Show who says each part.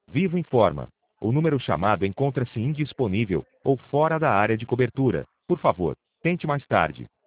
Speaker 1: Vivo informa. O número chamado encontra-se indisponível ou fora da área de cobertura. Por favor, tente mais tarde.